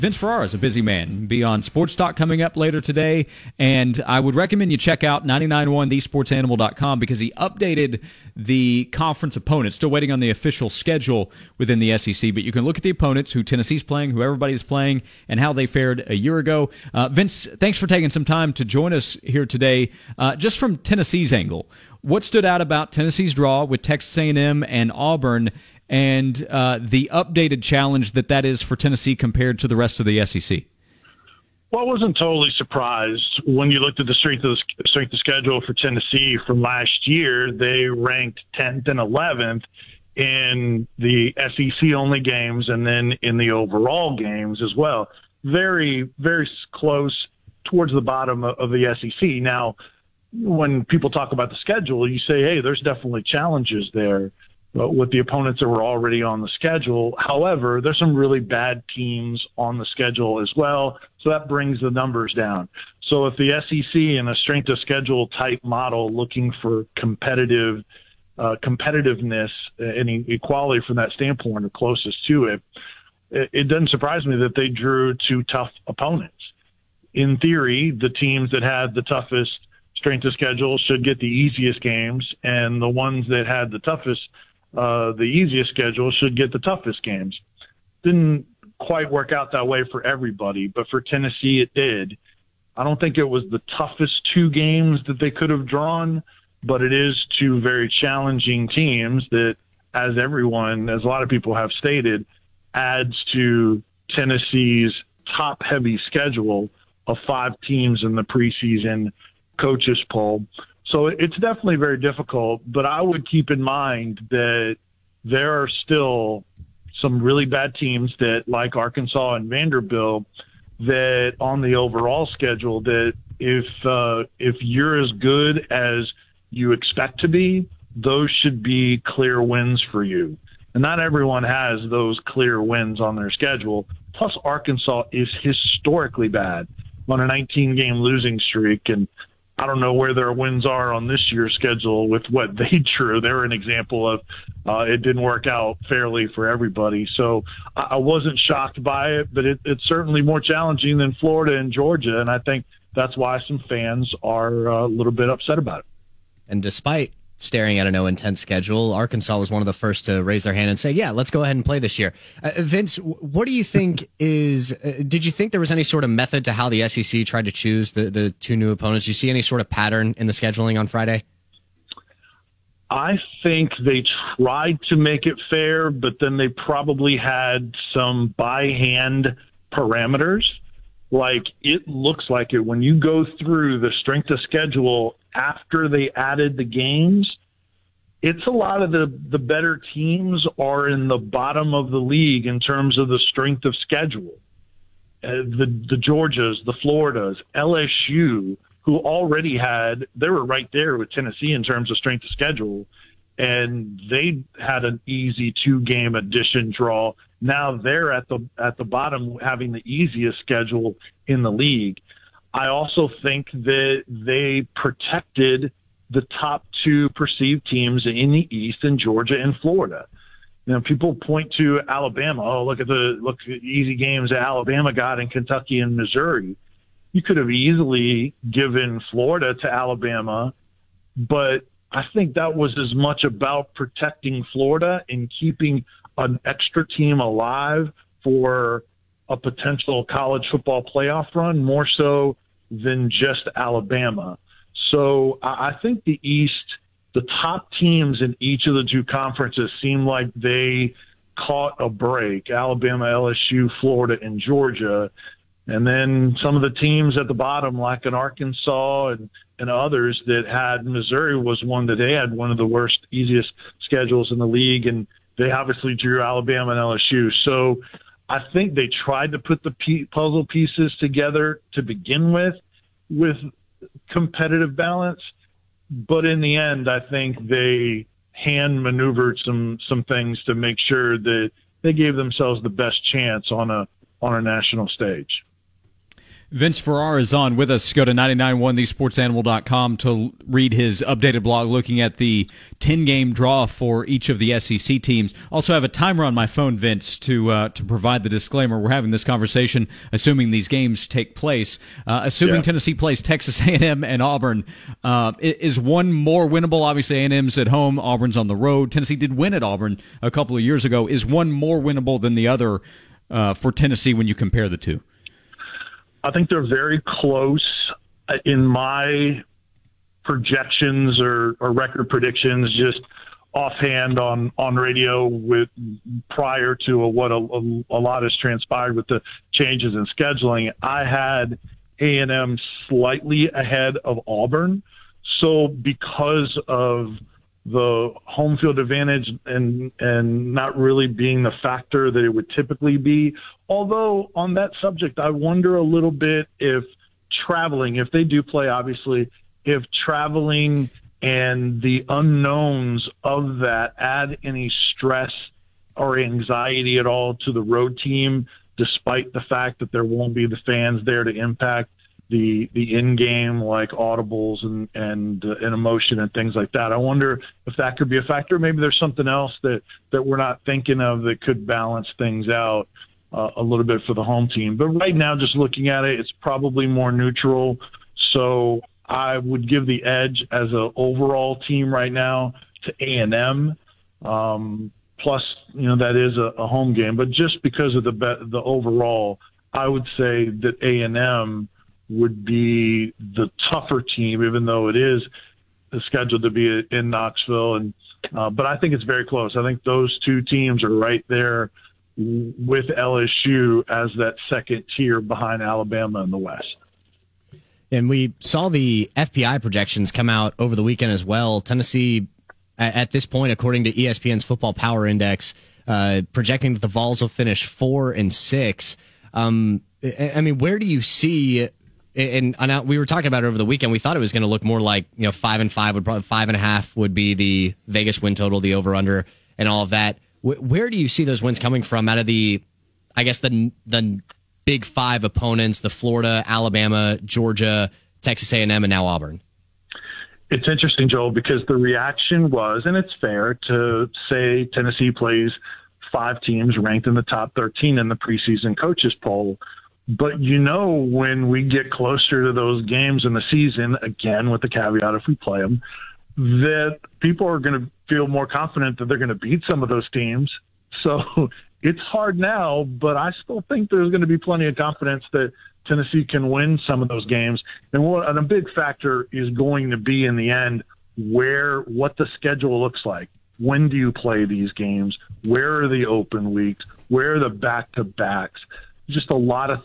Vince Ferrara is a busy man. Be on Sports Talk coming up later today, and I would recommend you check out 991thesportsanimal.com because he updated the conference opponents. Still waiting on the official schedule within the SEC, but you can look at the opponents, who Tennessee's playing, who everybody's playing, and how they fared a year ago. Vince, thanks for taking some time to join us here today. Just from Tennessee's angle, what stood out about Tennessee's draw with Texas A&M and Auburn, and the updated challenge that is for Tennessee compared to the rest of the SEC? Well, I wasn't totally surprised when you looked at the strength of schedule for Tennessee from last year. They ranked 10th and 11th in the SEC-only games and then in the overall games as well. Very, very close towards the bottom of the SEC. Now, when people talk about the schedule, you say, hey, there's definitely challenges there with the opponents that were already on the schedule. However, there's some really bad teams on the schedule as well, so that brings the numbers down. So if the SEC in a strength of schedule type model looking for competitiveness and equality from that standpoint, or closest to it, it doesn't surprise me that they drew two tough opponents. In theory, the teams that had the toughest strength of schedule should get the easiest games, and the ones that had the easiest schedule should get the toughest games. Didn't quite work out that way for everybody, but for Tennessee it did. I don't think it was the toughest two games that they could have drawn, but it is two very challenging teams that, as a lot of people have stated, adds to Tennessee's top-heavy schedule of 5 teams in the preseason coaches poll. So it's definitely very difficult, but I would keep in mind that there are still some really bad teams that, like Arkansas and Vanderbilt, that on the overall schedule, that if you're as good as you expect to be, those should be clear wins for you. And not everyone has those clear wins on their schedule. Plus, Arkansas is historically bad on a 19-game losing streak, and I don't know where their wins are on this year's schedule with what they drew. They're an example of it didn't work out fairly for everybody. So I wasn't shocked by it, but it's certainly more challenging than Florida and Georgia, and I think that's why some fans are a little bit upset about it. And despite staring at an 0-10 schedule, Arkansas was one of the first to raise their hand and say, yeah, let's go ahead and play this year. Vince, what do you think did you think there was any sort of method to how the SEC tried to choose the two new opponents? Do you see any sort of pattern in the scheduling on Friday? I think they tried to make it fair, but then they probably had some by-hand parameters. Like, it looks like it when you go through the strength of schedule after they added the games, it's a lot of the better teams are in the bottom of the league in terms of the strength of schedule. The Georgias, the Floridas, LSU, who already they were right there with Tennessee in terms of strength of schedule, and they had an easy 2-game addition draw. Now they're at the bottom, having the easiest schedule in the league. I also think that they protected the top 2 perceived teams in the East, in Georgia and Florida. You know, people point to Alabama. Oh, look at the easy games that Alabama got in Kentucky and Missouri. You could have easily given Florida to Alabama, but I think that was as much about protecting Florida and keeping an extra team alive for a potential college football playoff run, more so than just Alabama. So I think the East, the top teams in each of the 2 conferences seem like they caught a break: Alabama, LSU, Florida, and Georgia. And then some of the teams at the bottom, like in Arkansas and others that had, Missouri was one that they had one of the worst, easiest schedules in the league, and they obviously drew Alabama and LSU. So I think they tried to put the puzzle pieces together to begin with competitive balance. But in the end, I think they hand maneuvered some things to make sure that they gave themselves the best chance on a national stage. Vince Ferrara is on with us. Go to 991thesportsanimal.com to read his updated blog looking at the 10-game draw for each of the SEC teams. Also have a timer on my phone, Vince, to provide the disclaimer. We're having this conversation assuming these games take place. Assuming Tennessee plays Texas A&M and Auburn, is one more winnable? Obviously, A&M's at home, Auburn's on the road. Tennessee did win at Auburn a couple of years ago. Is one more winnable than the other for Tennessee when you compare the two? I think they're very close in my projections or record predictions, just offhand on radio with prior to what a lot has transpired with the changes in scheduling. I had A&M slightly ahead of Auburn. So because of the home field advantage and not really being the factor that it would typically be. Although on that subject, I wonder a little bit if traveling, if they do play, obviously, if traveling and the unknowns of that add any stress or anxiety at all to the road team, despite the fact that there won't be the fans there to impact the in-game, like audibles and emotion and things like that. I wonder if that could be a factor. Maybe there's something else that we're not thinking of that could balance things out a little bit for the home team. But right now, just looking at it, it's probably more neutral. So I would give the edge as an overall team right now to A&M. Plus, that is a home game. But just because of the overall, I would say that A&M would be the tougher team, even though it is scheduled to be in Knoxville. But I think it's very close. I think those two teams are right there with LSU as that second tier behind Alabama in the West. And we saw the FPI projections come out over the weekend as well. Tennessee, at this point, according to ESPN's Football Power Index, projecting that the Vols will finish 4-6. I mean, where do you see? And we were talking about it over the weekend. We thought it was going to look more like 5-5 would probably 5.5 would be the Vegas win total, the over under, and all of that. Where do you see those wins coming from out of the Big Five opponents, the Florida, Alabama, Georgia, Texas A&M, and now Auburn? It's interesting, Joel, because the reaction was, and it's fair to say Tennessee plays 5 teams ranked in the top 13 in the preseason coaches poll. But when we get closer to those games in the season, again, with the caveat if we play them, that people are going to feel more confident that they're going to beat some of those teams. So it's hard now, but I still think there's going to be plenty of confidence that Tennessee can win some of those games. And a big factor is going to be in the end what the schedule looks like. When do you play these games? Where are the open weeks? Where are the back-to-backs? Just a lot of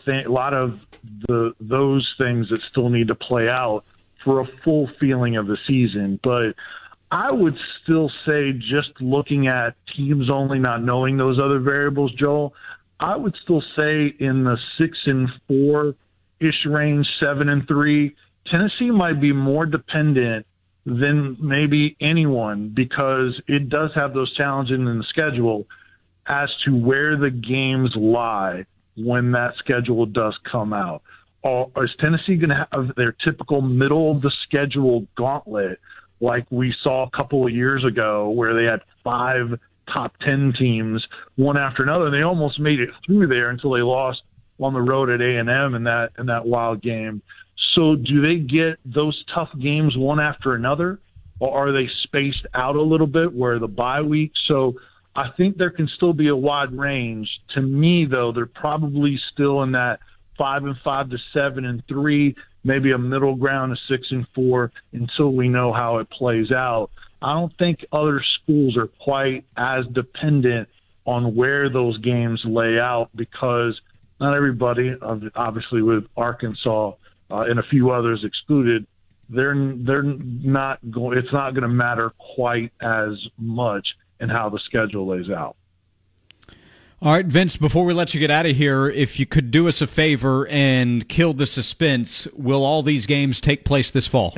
those things that still need to play out for a full feeling of the season. But I would still say, just looking at teams only, not knowing those other variables, Joel, I would still say in the 6-4-ish range, 7-3, Tennessee might be more dependent than maybe anyone, because it does have those challenges in the schedule as to where the games lie when that schedule does come out. Or is Tennessee going to have their typical middle of the schedule gauntlet like we saw a couple of years ago, where they had 5 top 10 teams one after another, and they almost made it through there until they lost on the road at A&M in that wild game? So do they get those tough games one after another, or are they spaced out a little bit where the bye week? So I think there can still be a wide range. To me, though, they're probably still in that 5-5 to 7-3, maybe a middle ground of 6-4 until we know how it plays out. I don't think other schools are quite as dependent on where those games lay out, because not everybody, obviously with Arkansas and a few others excluded, they're not going. It's not going to matter quite as much in how the schedule lays out. All right, Vince, before we let you get out of here, if you could do us a favor and kill the suspense, will all these games take place this fall?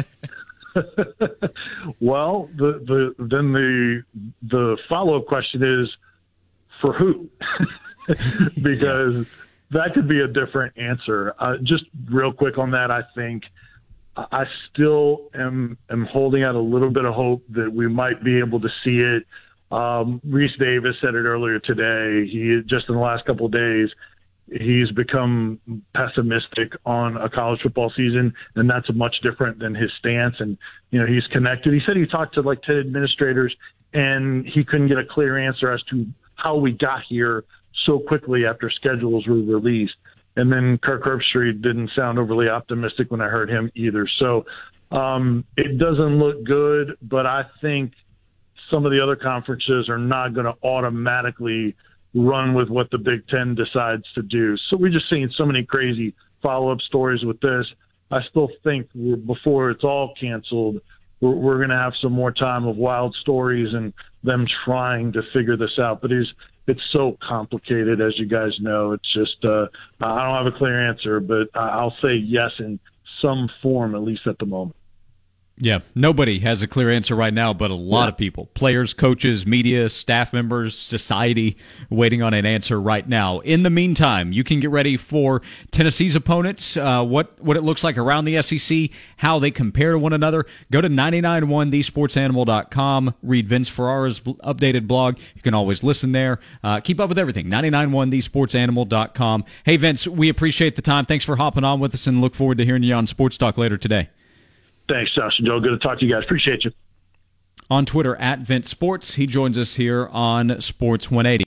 Well, the follow-up question is, for who? Because that could be a different answer. Just real quick on that, I think I still am holding out a little bit of hope that we might be able to see it. Reese Davis said it earlier today. He just in the last couple of days, he's become pessimistic on a college football season, and that's much different than his stance. And, he's connected. He said he talked to like 10 administrators, and he couldn't get a clear answer as to how we got here so quickly after schedules were released. And then Kirk Herbstreit didn't sound overly optimistic when I heard him either. So it doesn't look good, but I think some of the other conferences are not going to automatically run with what the Big Ten decides to do. So we're just seeing so many crazy follow-up stories with this. I still think before it's all canceled, we're going to have some more time of wild stories and them trying to figure this out. But it's so complicated, as you guys know. It's just I don't have a clear answer, but I'll say yes in some form, at least at the moment. Yeah, nobody has a clear answer right now, but a lot of people, players, coaches, media, staff members, society, waiting on an answer right now. In the meantime, you can get ready for Tennessee's opponents, what it looks like around the SEC, how they compare to one another. Go to 991thesportsanimal.com, read Vince Ferrara's updated blog. You can always listen there. Keep up with everything, 991thesportsanimal.com. Hey, Vince, we appreciate the time. Thanks for hopping on with us, and look forward to hearing you on Sports Talk later today. Thanks, Josh and Joe. Good to talk to you guys. Appreciate you. On Twitter, @VinceSports. He joins us here on Sports 180.